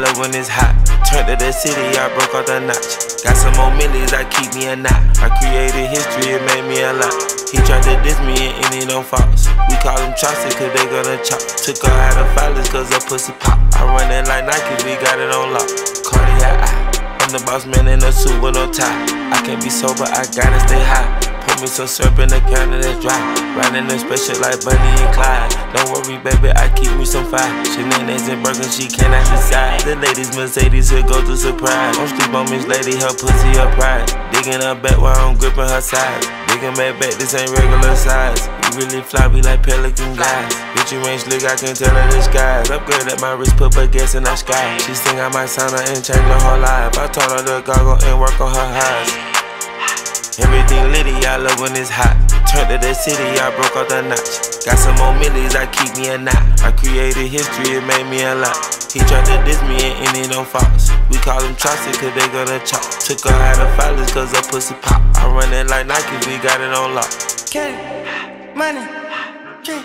love when it's hot. Turned to the city, I broke off the notch. Got some more millies, I keep me a knot. I created history, it made me a lot. He tried to diss me and ended on Fox. We call them Chaucer cause they gonna chop. Took her out of filers cause her pussy pop. I run it like Nike, we got it on lock. Cardiac eye, I'm the boss man in a suit with no tie. I can't be sober, I gotta stay high. Pour me some syrup in the counter that's dry. Riding the special like Bonnie and Clyde. Don't worry, baby, I keep me some fire. Shenanigans and Birkin, she cannot decide. The ladies Mercedes, here go to surprise. Don't sleep on Miss Lady, her pussy, her pride. Digging her back while I'm gripping her sides. Digging back, this ain't regular size. You really fly, we like pelican guys. Bitch, you ain't slick, I can tell her the skies. Upgrade at my wrist, put gas in the sky. She think I might sign her and change her whole life. I told her to goggle and work on her eyes. Everything litty, I love when it's hot. Turned to the city, I broke off the notch. Got some more millies, I keep me a knot. I created history, it made me a lot. He tried to diss me and ended on Fox. We call them Chaucer cause they gonna chop. Took her out of filers cause her pussy pop. I run it like Nike, we got it on lock. K, money, K,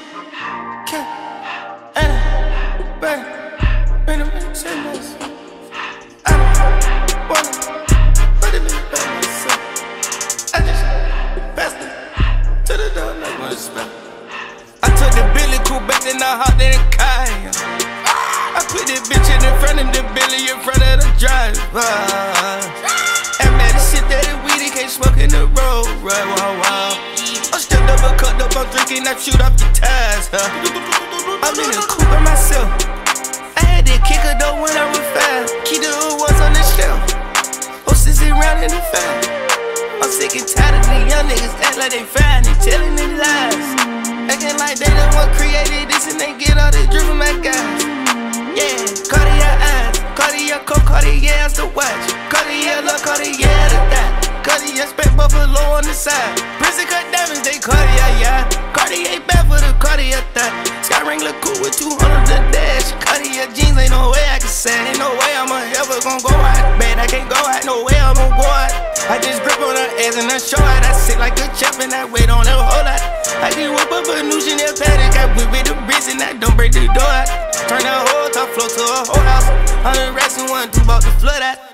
bring them in, say this. I don't wanna put it in the bag myself. I just passed it to the door like my spell. I took the Billy cool back, then I hopped in the car. I put this bitch in front of the Billy in front of the driver. And man, this shit that is weed, he can't smoke in the road, right? Wow. I'm stepped up and cut up, I'm drinking, I shoot off the tires. I'm in the coupe by myself. I had to kick her though when I was fast. Keep the awards on the shelf. Horses around in the fan. I'm sick and tired of these young niggas act like they fine and telling their lies. Acting like they the one created this and they get all this drip from my guys. Yeah, Cartier eyes, Cartier coat, Cartier has to watch. Cartier look, Cartier the dot. Cartier spent buffalo on the side. Prison cut diamonds, they Cartier, yeah. Cartier bad for the Cartier thought. Sky ring look cool with 200 the dash. Cartier jeans, ain't no way I can say. Ain't no way I'm ever gon' go out. Man, I can't go out, no way I'm gon' go out. I just grip on her ass and I show out. I sit like a champ and I wait on her whole lot. I just whip up a new Chanel paddock. I whip with the bricks and I don't break the door out. Turn that whole top floor to a whole house. 100 racks and 1 2 bought the flood out.